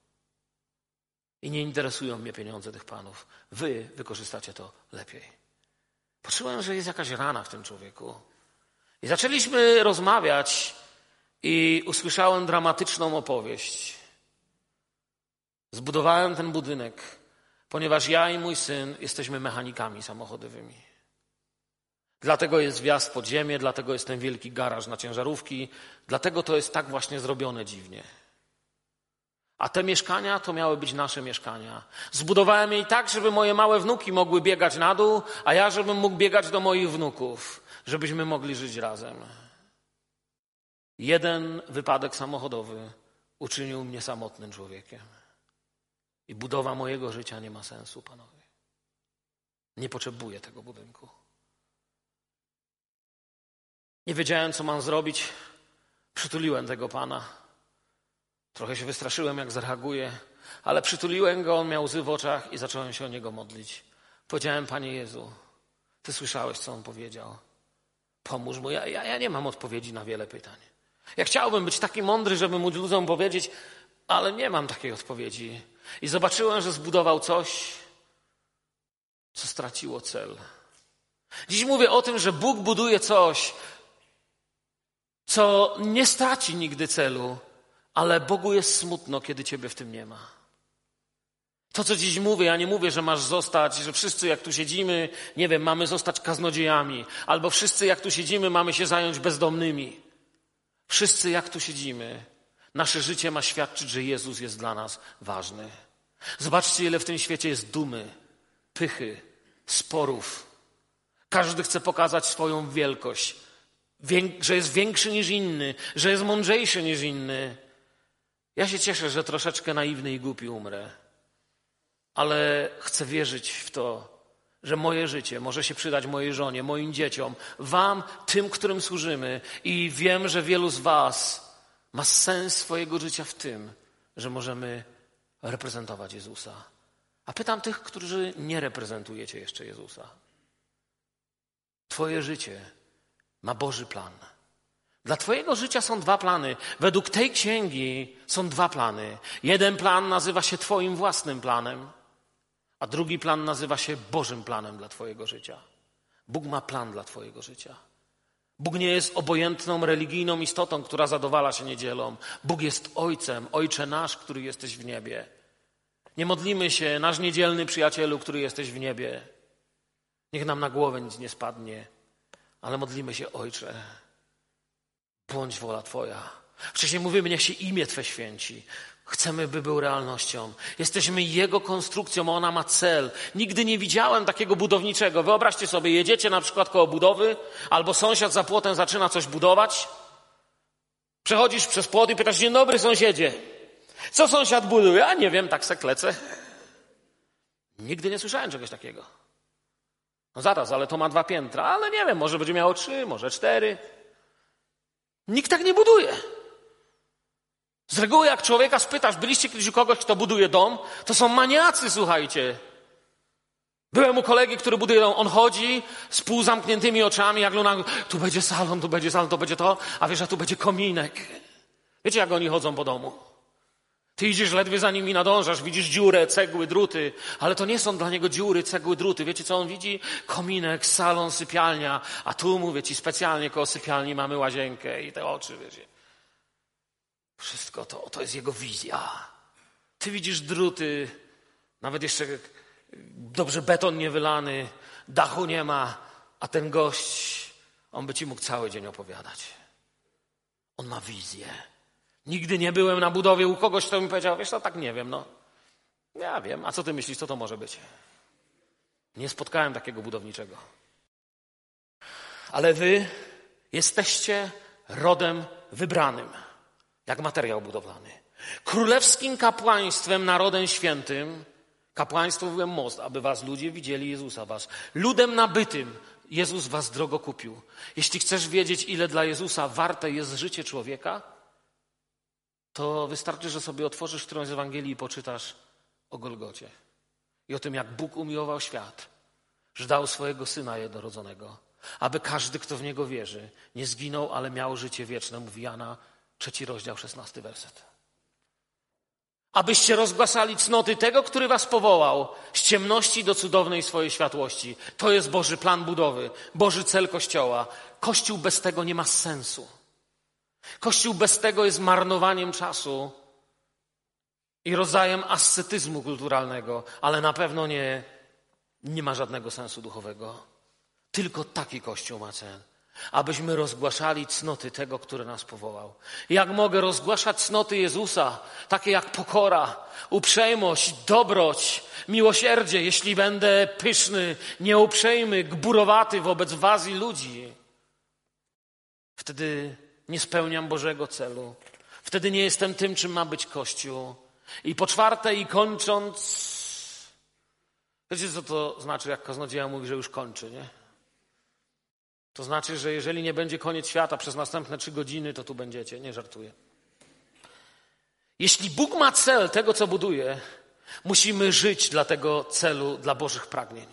I nie interesują mnie pieniądze tych panów. Wy wykorzystacie to lepiej. Poczułem, że jest jakaś rana w tym człowieku. I zaczęliśmy rozmawiać i usłyszałem dramatyczną opowieść. Zbudowałem ten budynek, ponieważ ja i mój syn jesteśmy mechanikami samochodowymi. Dlatego jest wjazd pod ziemię, dlatego jest ten wielki garaż na ciężarówki, dlatego to jest tak właśnie zrobione dziwnie. A te mieszkania to miały być nasze mieszkania. Zbudowałem je tak, żeby moje małe wnuki mogły biegać na dół, a ja żebym mógł biegać do moich wnuków, żebyśmy mogli żyć razem. Jeden wypadek samochodowy uczynił mnie samotnym człowiekiem. I budowa mojego życia nie ma sensu, panowie. Nie potrzebuję tego budynku. Nie wiedziałem, co mam zrobić. Przytuliłem tego pana. Trochę się wystraszyłem, jak zareaguje, ale przytuliłem go, on miał łzy w oczach i zacząłem się o niego modlić. Powiedziałem, Panie Jezu, Ty słyszałeś, co on powiedział. Pomóż mu. Ja, ja, ja nie mam odpowiedzi na wiele pytań. Ja chciałbym być taki mądry, żeby móc ludziom powiedzieć, ale nie mam takiej odpowiedzi. I zobaczyłem, że zbudował coś, co straciło cel. Dziś mówię o tym, że Bóg buduje coś, co nie straci nigdy celu, ale Bogu jest smutno, kiedy Ciebie w tym nie ma. To, co dziś mówię, ja nie mówię, że masz zostać, że wszyscy jak tu siedzimy, nie wiem, mamy zostać kaznodziejami, albo wszyscy jak tu siedzimy, mamy się zająć bezdomnymi. Wszyscy jak tu siedzimy, nasze życie ma świadczyć, że Jezus jest dla nas ważny. Zobaczcie, ile w tym świecie jest dumy, pychy, sporów. Każdy chce pokazać swoją wielkość, że jest większy niż inny, że jest mądrzejszy niż inny. Ja się cieszę, że troszeczkę naiwny i głupi umrę, ale chcę wierzyć w to, że moje życie może się przydać mojej żonie, moim dzieciom, wam, tym, którym służymy. I wiem, że wielu z was ma sens swojego życia w tym, że możemy reprezentować Jezusa. A pytam tych, którzy nie reprezentujecie jeszcze Jezusa. Twoje życie ma Boży plan. Dla twojego życia są dwa plany. Według tej księgi są dwa plany. Jeden plan nazywa się twoim własnym planem, a drugi plan nazywa się Bożym planem dla twojego życia. Bóg ma plan dla twojego życia. Bóg nie jest obojętną, religijną istotą, która zadowala się niedzielą. Bóg jest Ojcem, Ojcze nasz, który jesteś w niebie. Nie modlimy się, nasz niedzielny przyjacielu, który jesteś w niebie. Niech nam na głowę nic nie spadnie, ale modlimy się, Ojcze, bądź wola Twoja. Wcześniej mówimy, niech się imię Twe święci. Chcemy, by był realnością. Jesteśmy Jego konstrukcją, ona ma cel. Nigdy nie widziałem takiego budowniczego. Wyobraźcie sobie, jedziecie na przykład koło budowy, albo sąsiad za płotem zaczyna coś budować. Przechodzisz przez płot i pytasz, dzień dobry sąsiedzie, co sąsiad buduje? A nie wiem, tak se klecę. Nigdy nie słyszałem czegoś takiego. No zaraz, ale to ma dwa piętra, ale nie wiem, może będzie miało trzy, może cztery. Nikt tak nie buduje. Z reguły jak człowieka spytasz, byliście kiedyś u kogoś, kto buduje dom, to są maniacy, słuchajcie. Byłem u kolegi, który buduje dom, on chodzi z półzamkniętymi oczami, jak luna, tu będzie salon, tu będzie salon, tu będzie to, a wiesz, a tu będzie kominek. Wiecie, jak oni chodzą po domu? Ty idziesz, ledwie za nimi nadążasz, widzisz dziurę, cegły, druty, ale to nie są dla niego dziury, cegły, druty. Wiecie, co on widzi? Kominek, salon, sypialnia, a tu, mówię ci, specjalnie koło sypialni mamy łazienkę i te oczy, wiecie. Wszystko to, to jest jego wizja. Ty widzisz druty, nawet jeszcze dobrze beton nie wylany, dachu nie ma, a ten gość, on by ci mógł cały dzień opowiadać. On ma wizję. Nigdy nie byłem na budowie u kogoś, kto mi powiedział, wiesz co, tak nie wiem, no. Ja wiem, a co ty myślisz, co to może być? Nie spotkałem takiego budowniczego. Ale wy jesteście rodem wybranym, jak materiał budowlany. Królewskim kapłaństwem, narodem świętym, kapłaństwo byłem most, aby was ludzie widzieli Jezusa was. Ludem nabytym Jezus was drogo kupił. Jeśli chcesz wiedzieć, ile dla Jezusa warte jest życie człowieka, to wystarczy, że sobie otworzysz którąś z Ewangelii i poczytasz o Golgocie. I o tym, jak Bóg umiłował świat, że dał swojego Syna jednorodzonego, aby każdy, kto w Niego wierzy, nie zginął, ale miał życie wieczne, mówi Jana, trzeci rozdział, szesnasty werset. Abyście rozgłaszali cnoty tego, który was powołał z ciemności do cudownej swojej światłości. To jest Boży plan budowy, Boży cel Kościoła. Kościół bez tego nie ma sensu. Kościół bez tego jest marnowaniem czasu i rodzajem ascetyzmu kulturalnego, ale na pewno nie, nie ma żadnego sensu duchowego. Tylko taki Kościół ma cel. Abyśmy rozgłaszali cnoty tego, który nas powołał. Jak mogę rozgłaszać cnoty Jezusa, takie jak pokora, uprzejmość, dobroć, miłosierdzie, jeśli będę pyszny, nieuprzejmy, gburowaty wobec was i ludzi? Wtedy nie spełniam Bożego celu. Wtedy nie jestem tym, czym ma być Kościół. I po czwarte i kończąc, wiecie co to znaczy, jak kaznodzieja mówi, że już kończy, nie? To znaczy, że jeżeli nie będzie koniec świata przez następne trzy godziny, to tu będziecie. Nie żartuję. Jeśli Bóg ma cel tego, co buduje, musimy żyć dla tego celu, dla Bożych pragnień.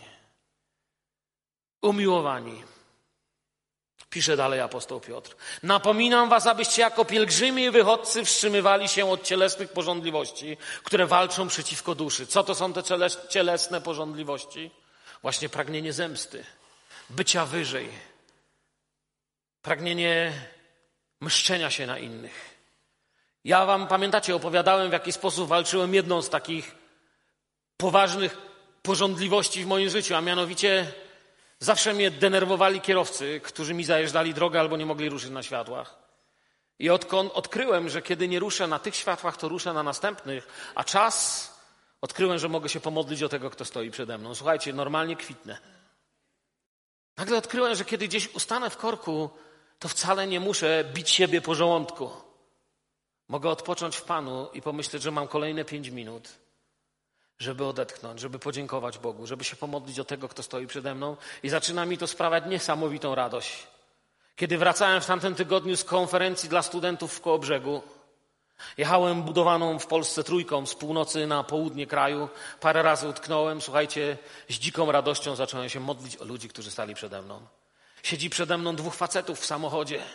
Umiłowani. Pisze dalej apostoł Piotr. Napominam was, abyście jako pielgrzymi i wychodcy wstrzymywali się od cielesnych pożądliwości, które walczą przeciwko duszy. Co to są te cielesne pożądliwości? Właśnie pragnienie zemsty, bycia wyżej, pragnienie mszczenia się na innych. Ja wam, pamiętacie, opowiadałem, w jaki sposób walczyłem jedną z takich poważnych pożądliwości w moim życiu, a mianowicie zawsze mnie denerwowali kierowcy, którzy mi zajeżdżali drogę albo nie mogli ruszyć na światłach. I odkąd odkryłem, że kiedy nie ruszę na tych światłach, to ruszę na następnych, a czas odkryłem, że mogę się pomodlić o tego, kto stoi przede mną. Słuchajcie, normalnie kwitnę. Nagle odkryłem, że kiedy gdzieś ustanę w korku, to wcale nie muszę bić siebie po żołądku. Mogę odpocząć w Panu i pomyśleć, że mam kolejne pięć minut, żeby odetchnąć, żeby podziękować Bogu, żeby się pomodlić o tego, kto stoi przede mną. I zaczyna mi to sprawiać niesamowitą radość. Kiedy wracałem w tamtym tygodniu z konferencji dla studentów w Kołobrzegu, jechałem budowaną w Polsce trójką z północy na południe kraju. Parę razy utknąłem, słuchajcie, z dziką radością zacząłem się modlić o ludzi, którzy stali przede mną. Siedzi przede mną dwóch facetów w samochodzie.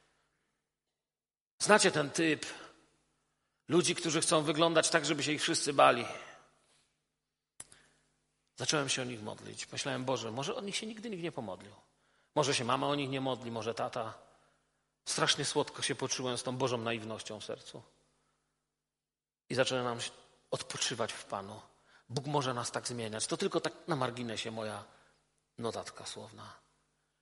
Znacie ten typ. Ludzi, którzy chcą wyglądać tak, żeby się ich wszyscy bali. Zacząłem się o nich modlić. Myślałem, Boże, może o nich się nigdy nikt nie pomodlił. Może się mama o nich nie modli, może tata. Strasznie słodko się poczułem z tą Bożą naiwnością w sercu. I zacząłem odpoczywać w Panu. Bóg może nas tak zmieniać. To tylko tak na marginesie moja notatka słowna.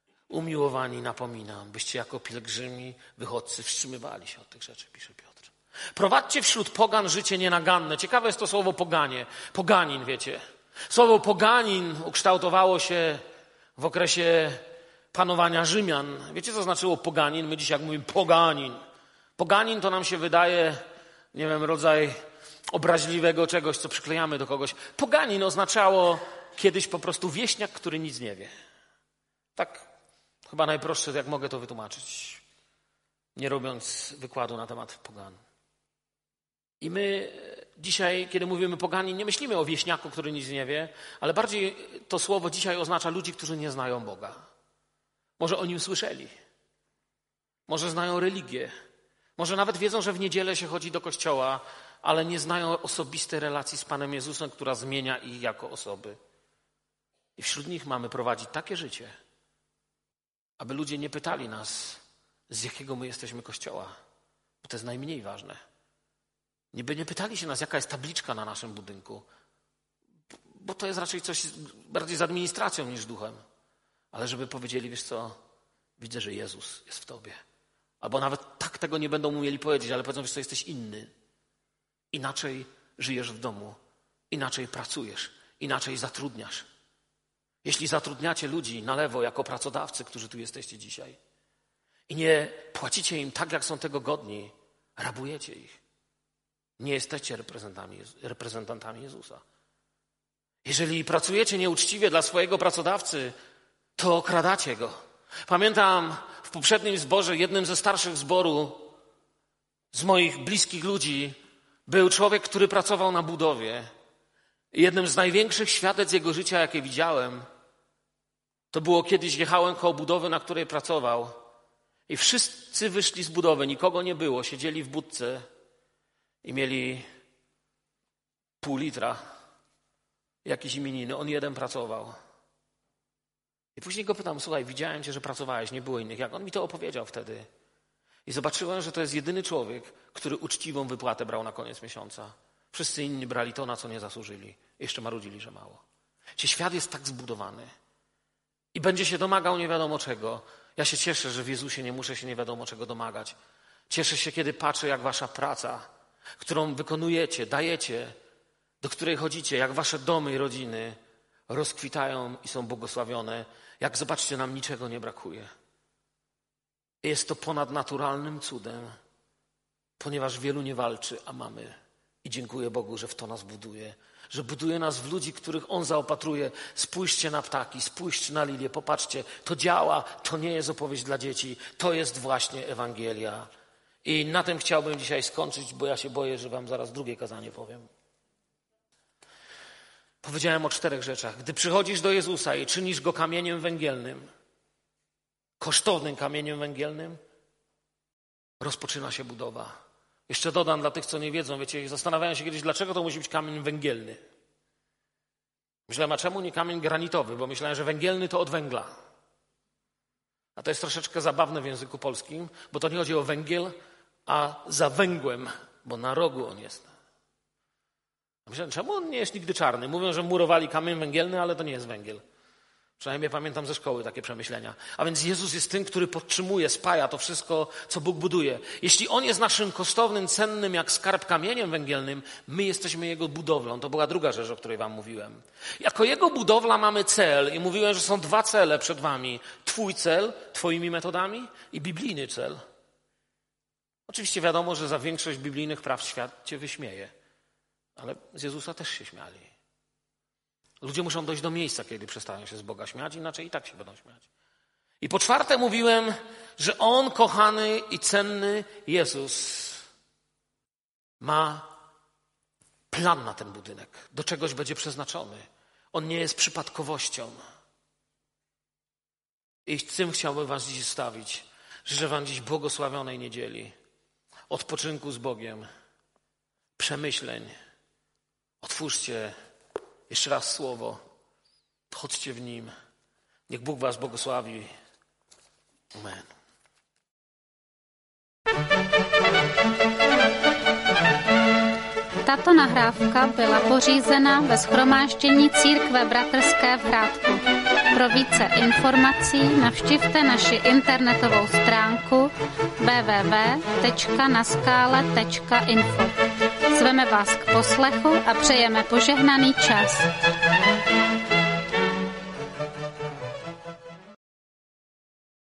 Umiłowani, napominam, byście jako pielgrzymi, wychodcy wstrzymywali się od tych rzeczy, pisze Piotr. Prowadźcie wśród pogan życie nienaganne. Ciekawe jest to słowo poganie. Poganin, wiecie. Słowo poganin ukształtowało się w okresie panowania Rzymian. Wiecie, co znaczyło poganin? My dzisiaj jak mówimy poganin. Poganin to nam się wydaje, nie wiem, rodzaj obraźliwego czegoś, co przyklejamy do kogoś. Poganin oznaczało kiedyś po prostu wieśniak, który nic nie wie. Tak chyba najprostsze, jak mogę to wytłumaczyć, nie robiąc wykładu na temat pogan. I my dzisiaj, kiedy mówimy poganin, nie myślimy o wieśniaku, który nic nie wie, ale bardziej to słowo dzisiaj oznacza ludzi, którzy nie znają Boga. Może o Nim słyszeli. Może znają religię. Może nawet wiedzą, że w niedzielę się chodzi do kościoła, ale nie znają osobistej relacji z Panem Jezusem, która zmienia ich jako osoby. I wśród nich mamy prowadzić takie życie, aby ludzie nie pytali nas, z jakiego my jesteśmy kościoła, bo to jest najmniej ważne. Niby nie pytali się nas, jaka jest tabliczka na naszym budynku, bo to jest raczej coś bardziej z administracją niż duchem. Ale żeby powiedzieli, wiesz co, widzę, że Jezus jest w tobie. Albo nawet tak tego nie będą umieli powiedzieć, ale powiedzą, wiesz co, jesteś inny. Inaczej żyjesz w domu, inaczej pracujesz, inaczej zatrudniasz. Jeśli zatrudniacie ludzi na lewo jako pracodawcy, którzy tu jesteście dzisiaj i nie płacicie im tak, jak są tego godni, rabujecie ich. Nie jesteście reprezentantami, reprezentantami Jezusa. Jeżeli pracujecie nieuczciwie dla swojego pracodawcy, to okradacie go. Pamiętam w poprzednim zborze, jednym ze starszych zboru z moich bliskich ludzi był człowiek, który pracował na budowie. Jednym z największych świadectw jego życia, jakie widziałem, to było kiedyś, jechałem koło budowy, na której pracował i wszyscy wyszli z budowy, nikogo nie było, siedzieli w budce i mieli pół litra jakiejś imieniny. On jeden pracował. I później go pytam, słuchaj, widziałem cię, że pracowałeś, nie było innych. Jak on mi to opowiedział wtedy. I zobaczyłem, że to jest jedyny człowiek, który uczciwą wypłatę brał na koniec miesiąca. Wszyscy inni brali to, na co nie zasłużyli. Jeszcze marudzili, że mało. Ci świat jest tak zbudowany. I będzie się domagał nie wiadomo czego. Ja się cieszę, że w Jezusie nie muszę się nie wiadomo czego domagać. Cieszę się, kiedy patrzę, jak wasza praca, którą wykonujecie, dajecie, do której chodzicie, jak wasze domy i rodziny rozkwitają i są błogosławione. Jak zobaczcie, nam niczego nie brakuje. Jest to ponadnaturalnym cudem, ponieważ wielu nie walczy, a mamy. I dziękuję Bogu, że w to nas buduje. Że buduje nas w ludzi, których On zaopatruje. Spójrzcie na ptaki, spójrzcie na lilię, popatrzcie. To działa, to nie jest opowieść dla dzieci. To jest właśnie Ewangelia. I na tym chciałbym dzisiaj skończyć, bo ja się boję, że wam zaraz drugie kazanie powiem. Powiedziałem o czterech rzeczach. Gdy przychodzisz do Jezusa i czynisz Go kamieniem węgielnym, kosztownym kamieniem węgielnym, rozpoczyna się budowa. Jeszcze dodam dla tych, co nie wiedzą, wiecie, zastanawiałem się kiedyś, dlaczego to musi być kamień węgielny. Myślałem, a czemu nie kamień granitowy, bo myślałem, że węgielny to od węgla. A to jest troszeczkę zabawne w języku polskim, bo to nie chodzi o węgiel, a za węgłem, bo na rogu on jest. Myślałem, czemu on nie jest nigdy czarny? Mówią, że murowali kamień węgielny, ale to nie jest węgiel. Przynajmniej pamiętam ze szkoły takie przemyślenia. A więc Jezus jest tym, który podtrzymuje, spaja to wszystko, co Bóg buduje. Jeśli On jest naszym kosztownym, cennym jak skarb kamieniem węgielnym, my jesteśmy Jego budowlą. To była druga rzecz, o której wam mówiłem. Jako Jego budowla mamy cel i mówiłem, że są dwa cele przed wami. Twój cel, twoimi metodami i biblijny cel. Oczywiście wiadomo, że za większość biblijnych praw świat cię wyśmieje. Ale z Jezusa też się śmiali. Ludzie muszą dojść do miejsca, kiedy przestają się z Boga śmiać, inaczej i tak się będą śmiać. I po czwarte mówiłem, że On, kochany i cenny Jezus, ma plan na ten budynek. Do czegoś będzie przeznaczony. On nie jest przypadkowością. I tym chciałbym was dziś stawić. Życzę wam dziś błogosławionej niedzieli. Odpoczynku z Bogiem. Przemyśleń. Otwórzcie jeszcze raz słowo. Chodźcie w nim. Niech Bóg was błogosławi. Amen. Tato nahrávka byla pořízena ve shromáždění Církve bratrské v Hrádku. Pro více informací navštivte naši internetovou stránku w w w tečka naskale tečka info. Zveme vás k poslechu a přejeme požehnaný čas.